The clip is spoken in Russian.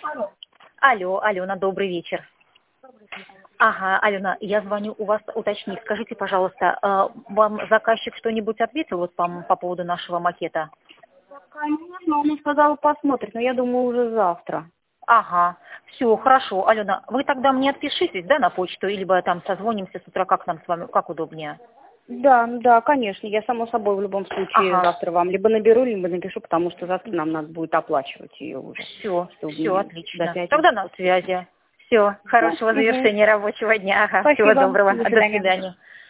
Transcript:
Алло, Алена, добрый вечер. Ага, Алена, я звоню у вас уточнить. Скажите, пожалуйста, вам заказчик что-нибудь ответил вот по поводу нашего макета? Конечно, он сказал посмотрит, но я думаю уже завтра. Ага, все, хорошо. Алена, вы тогда мне отпишитесь, да, на почту, либо там созвонимся с утра, как нам с вами, как удобнее? Да, да, конечно, я само собой в любом случае Ага, завтра вам либо наберу, либо напишу, потому что завтра нам надо будет оплачивать ее уже, все, чтобы до отлично. Тогда пятницы. на связи. Все, хорошего Мгм. завершения рабочего дня. Ага, всего Спасибо, доброго. до До свидания. свидания.